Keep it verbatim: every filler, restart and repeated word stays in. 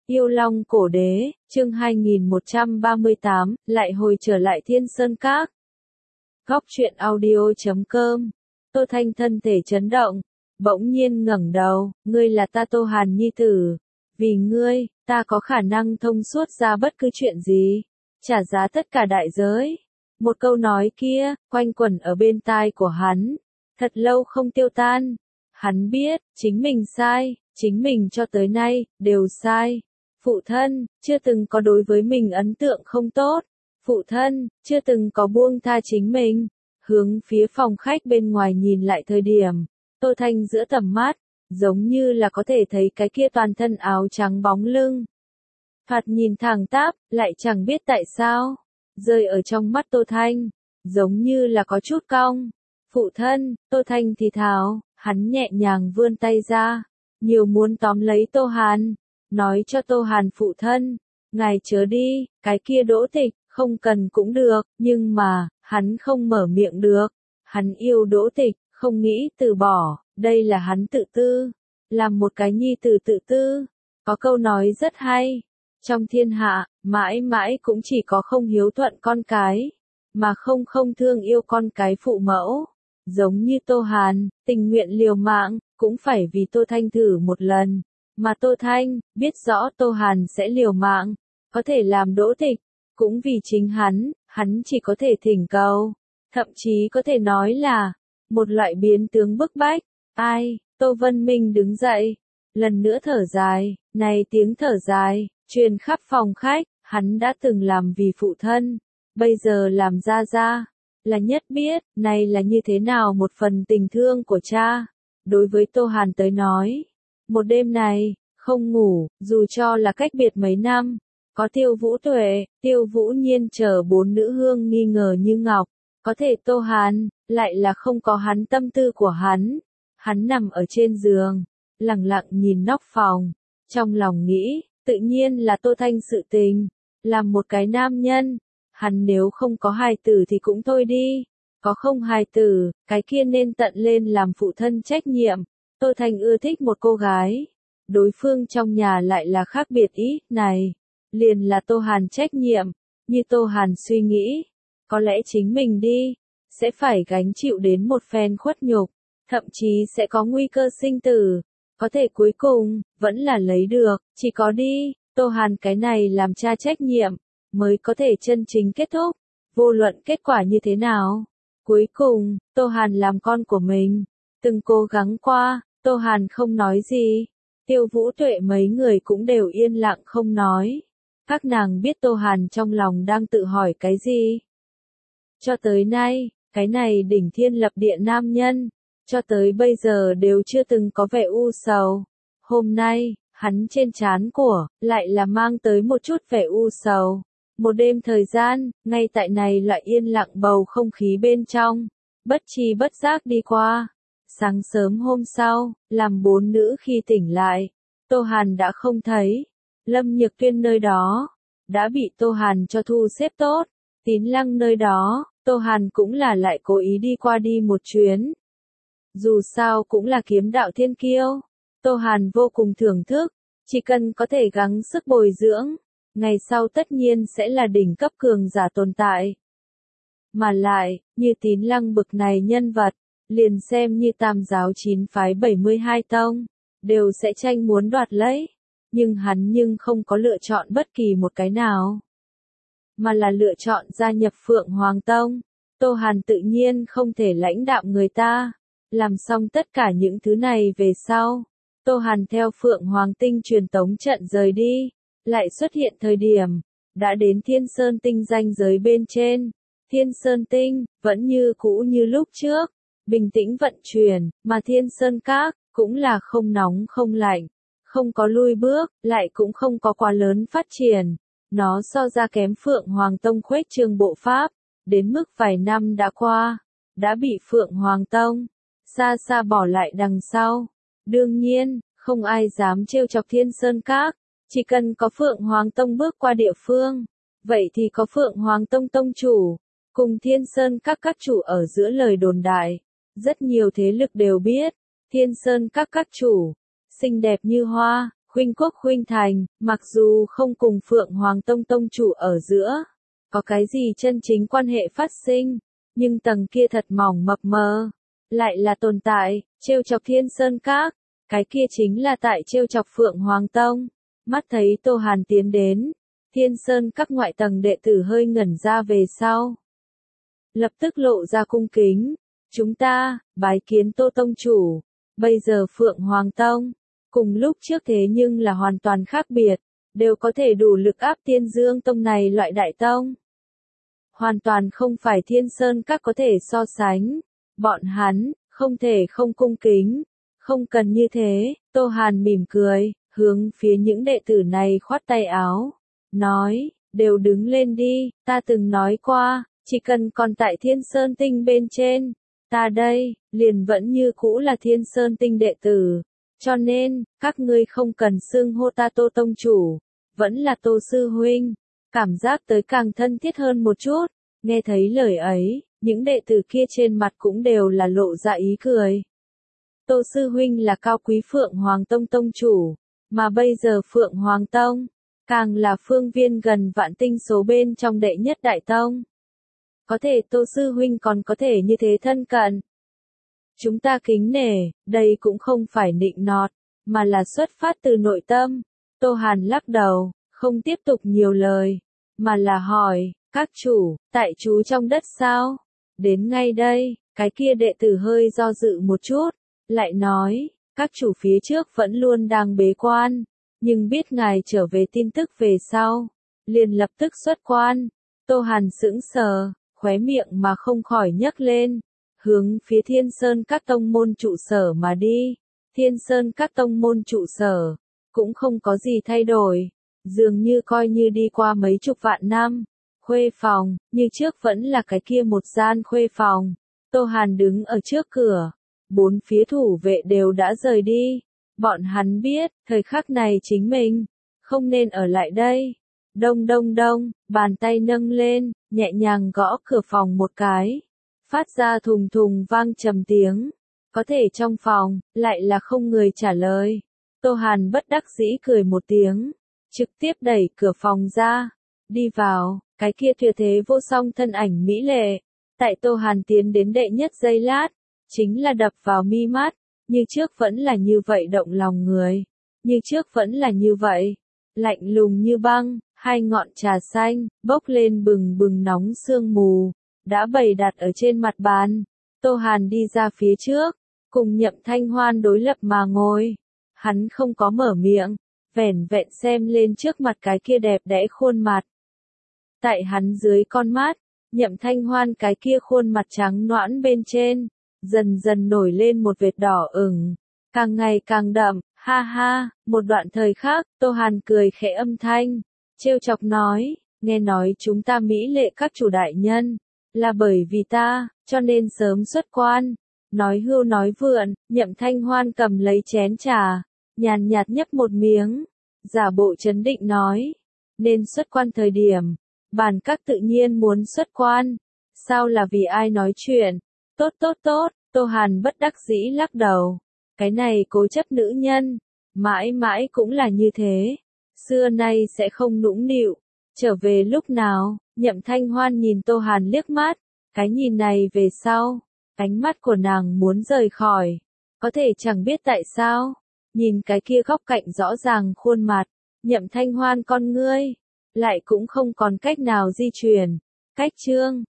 Yêu Long Cổ Đế, chương hai nghìn một trăm ba mươi tám, lại hồi trở lại Thiên Sơn Các. Góc truyện audio chấm com. Tô Thanh thân thể chấn động, bỗng nhiên ngẩng đầu, ngươi là ta Tô Hàn nhi tử. Vì ngươi, ta có khả năng thông suốt ra bất cứ chuyện gì, trả giá tất cả đại giới. Một câu nói kia, quanh quẩn ở bên tai của hắn, thật lâu không tiêu tan. Hắn biết, chính mình sai, chính mình cho tới nay, đều sai. Phụ thân, chưa từng có đối với mình ấn tượng không tốt. Phụ thân, chưa từng có buông tha chính mình. Hướng phía phòng khách bên ngoài nhìn lại thời điểm, Tô Thanh giữa tầm mắt, giống như là có thể thấy cái kia toàn thân áo trắng bóng lưng. Thoạt nhìn thẳng tắp, lại chẳng biết tại sao, rơi ở trong mắt Tô Thanh, giống như là có chút cong. Phụ thân, Tô Thanh thì thào, hắn nhẹ nhàng vươn tay ra, nhiều muốn tóm lấy Tô Hàn, nói cho Tô Hàn phụ thân, ngài chớ đi, cái kia Đỗ Tịch, không cần cũng được, nhưng mà, hắn không mở miệng được. Hắn yêu Đỗ Tịch, không nghĩ từ bỏ, đây là hắn tự tư, làm một cái nhi tử tự tư. Có câu nói rất hay, trong thiên hạ, mãi mãi cũng chỉ có không hiếu thuận con cái, mà không không thương yêu con cái phụ mẫu. Giống như Tô Hàn, tình nguyện liều mạng, cũng phải vì Tô Thanh thử một lần. Mà Tô Thanh, biết rõ Tô Hàn sẽ liều mạng, có thể làm Đỗ Tịch, cũng vì chính hắn, hắn chỉ có thể thỉnh cầu, thậm chí có thể nói là, một loại biến tướng bức bách. Ai, Tô Vân Minh đứng dậy, lần nữa thở dài, này tiếng thở dài, truyền khắp phòng khách, hắn đã từng làm vì phụ thân, bây giờ làm ra ra, là nhất biết, này là như thế nào một phần tình thương của cha. Đối với Tô Hàn tới nói, một đêm này, không ngủ, dù cho là cách biệt mấy năm, có Tiêu Vũ Tuệ, Tiêu Vũ Nhiên chờ bốn nữ hương nghi ngờ như ngọc, có thể Tô Hàn, lại là không có hắn tâm tư của hắn. Hắn nằm ở trên giường, lặng lặng nhìn nóc phòng, trong lòng nghĩ, tự nhiên là Tô Thanh sự tình, làm một cái nam nhân, hắn nếu không có hài tử thì cũng thôi đi, có không hài tử, cái kia nên tận lên làm phụ thân trách nhiệm. Tô Thanh ưa thích một cô gái, đối phương trong nhà lại là khác biệt ý, này, liền là Tô Hàn trách nhiệm. Như Tô Hàn suy nghĩ, có lẽ chính mình đi, sẽ phải gánh chịu đến một phen khuất nhục, thậm chí sẽ có nguy cơ sinh tử, có thể cuối cùng, vẫn là lấy được, chỉ có đi, Tô Hàn cái này làm cha trách nhiệm, mới có thể chân chính kết thúc, vô luận kết quả như thế nào. Cuối cùng, Tô Hàn làm con của mình, từng cố gắng qua, Tô Hàn không nói gì, Tiêu Vũ Tuệ mấy người cũng đều yên lặng không nói. Các nàng biết Tô Hàn trong lòng đang tự hỏi cái gì. Cho tới nay, cái này đỉnh thiên lập địa nam nhân, cho tới bây giờ đều chưa từng có vẻ u sầu. Hôm nay, hắn trên trán của, lại là mang tới một chút vẻ u sầu. Một đêm thời gian, ngay tại này loại yên lặng bầu không khí bên trong, bất tri bất giác đi qua. Sáng sớm hôm sau, làm bốn nữ khi tỉnh lại, Tô Hàn đã không thấy. Lâm Nhược Tuyên nơi đó, đã bị Tô Hàn cho thu xếp tốt. Tín Lăng nơi đó, Tô Hàn cũng là lại cố ý đi qua đi một chuyến. Dù sao cũng là kiếm đạo thiên kiêu, Tô Hàn vô cùng thưởng thức, chỉ cần có thể gắng sức bồi dưỡng, ngày sau tất nhiên sẽ là đỉnh cấp cường giả tồn tại. Mà lại, như Tín Lăng bực này nhân vật, liền xem như tam giáo chín phái bảy mươi hai tông, đều sẽ tranh muốn đoạt lấy. Nhưng hắn nhưng không có lựa chọn bất kỳ một cái nào, mà là lựa chọn gia nhập Phượng Hoàng Tông. Tô Hàn tự nhiên không thể lãnh đạm người ta. Làm xong tất cả những thứ này về sau, Tô Hàn theo Phượng Hoàng Tinh truyền tống trận rời đi, lại xuất hiện thời điểm, đã đến Thiên Sơn Tinh ranh giới bên trên. Thiên Sơn Tinh, vẫn như cũ như lúc trước, bình tĩnh vận chuyển, mà Thiên Sơn Các, cũng là không nóng không lạnh. Không có lui bước, lại cũng không có quá lớn phát triển. Nó so ra kém Phượng Hoàng Tông khuếch trương bộ pháp, đến mức vài năm đã qua, đã bị Phượng Hoàng Tông xa xa bỏ lại đằng sau. Đương nhiên, không ai dám trêu chọc Thiên Sơn Các, chỉ cần có Phượng Hoàng Tông bước qua địa phương, vậy thì có Phượng Hoàng Tông tông chủ, cùng Thiên Sơn Các các chủ ở giữa lời đồn đại. Rất nhiều thế lực đều biết, Thiên Sơn Các các chủ xinh đẹp như hoa, Khuynh Quốc Khuynh Thành, mặc dù không cùng Phượng Hoàng Tông Tông chủ ở giữa, có cái gì chân chính quan hệ phát sinh, nhưng tầng kia thật mỏng mập mờ, lại là tồn tại, trêu chọc Thiên Sơn Các, cái kia chính là tại trêu chọc Phượng Hoàng Tông. Mắt thấy Tô Hàn tiến đến, Thiên Sơn Các ngoại tầng đệ tử hơi ngẩn ra về sau. Lập tức lộ ra cung kính, chúng ta, bái kiến Tô Tông chủ, bây giờ Phượng Hoàng Tông, cùng lúc trước thế nhưng là hoàn toàn khác biệt, đều có thể đủ lực áp Tiên Dương Tông này loại đại tông. Hoàn toàn không phải Thiên Sơn Các có thể so sánh, bọn hắn, không thể không cung kính, không cần như thế, Tô Hàn mỉm cười, hướng phía những đệ tử này khoát tay áo, nói, đều đứng lên đi, ta từng nói qua, chỉ cần còn tại Thiên Sơn Tinh bên trên, ta đây, liền vẫn như cũ là Thiên Sơn Tinh đệ tử, cho nên, các ngươi không cần xưng hô ta Tô Tông chủ, vẫn là Tô Sư Huynh, cảm giác tới càng thân thiết hơn một chút, nghe thấy lời ấy, những đệ tử kia trên mặt cũng đều là lộ ra ý cười. Tô Sư Huynh là cao quý Phượng Hoàng Tông Tông chủ, mà bây giờ Phượng Hoàng Tông, càng là phương viên gần vạn tinh số bên trong đệ nhất đại tông. Có thể Tô Sư Huynh còn có thể như thế thân cận. Chúng ta kính nể, đây cũng không phải nịnh nọt, mà là xuất phát từ nội tâm. Tô Hàn lắc đầu, không tiếp tục nhiều lời, mà là hỏi, các chủ, tại chú trong đất sao? Đến ngay đây, cái kia đệ tử hơi do dự một chút, lại nói, các chủ phía trước vẫn luôn đang bế quan, nhưng biết ngài trở về tin tức về sau, liền lập tức xuất quan. Tô Hàn sững sờ, khóe miệng mà không khỏi nhấc lên, hướng phía Thiên Sơn Các tông môn trụ sở mà đi. Thiên Sơn Các tông môn trụ sở, cũng không có gì thay đổi, dường như coi như đi qua mấy chục vạn năm. Khuê phòng, như trước vẫn là cái kia một gian khuê phòng. Tô Hàn đứng ở trước cửa, bốn phía thủ vệ đều đã rời đi. Bọn hắn biết, thời khắc này chính mình, không nên ở lại đây. Đông đông đông, bàn tay nâng lên, nhẹ nhàng gõ cửa phòng một cái. Phát ra thùng thùng vang trầm tiếng. Có thể trong phòng, lại là không người trả lời. Tô Hàn bất đắc dĩ cười một tiếng, trực tiếp đẩy cửa phòng ra, đi vào, cái kia tuyệt thế vô song thân ảnh mỹ lệ. Tại Tô Hàn tiến đến đệ nhất giây lát, chính là đập vào mi mắt, như trước vẫn là như vậy động lòng người, như trước vẫn là như vậy, lạnh lùng như băng, hai ngọn trà xanh, bốc lên bừng bừng nóng sương mù, đã bày đặt ở trên mặt bàn. Tô Hàn đi ra phía trước, cùng Nhậm Thanh Hoan đối lập mà ngồi, hắn không có mở miệng, vẻn vẹn xem lên trước mặt cái kia đẹp đẽ khuôn mặt. Tại hắn dưới con mắt, Nhậm Thanh Hoan cái kia khuôn mặt trắng nõn bên trên, dần dần nổi lên một vệt đỏ ửng, càng ngày càng đậm, ha ha. Một đoạn thời khác, Tô Hàn cười khẽ âm thanh, trêu chọc nói, nghe nói chúng ta mỹ lệ các chủ đại nhân, là bởi vì ta, cho nên sớm xuất quan. Nói hưu nói vượn, Nhậm Thanh Hoan cầm lấy chén trà, nhàn nhạt nhấp một miếng, giả bộ trấn định nói, nên xuất quan thời điểm, bản các tự nhiên muốn xuất quan, sao là vì ai nói chuyện, tốt tốt tốt. Tô Hàn bất đắc dĩ lắc đầu, cái này cố chấp nữ nhân, mãi mãi cũng là như thế, xưa nay sẽ không nũng nịu. Trở về lúc nào? Nhậm Thanh Hoan nhìn Tô Hàn liếc mắt, cái nhìn này về sau, ánh mắt của nàng muốn rời khỏi, có thể chẳng biết tại sao, nhìn cái kia góc cạnh rõ ràng khuôn mặt, Nhậm Thanh Hoan con ngươi, lại cũng không còn cách nào di chuyển. Cách chương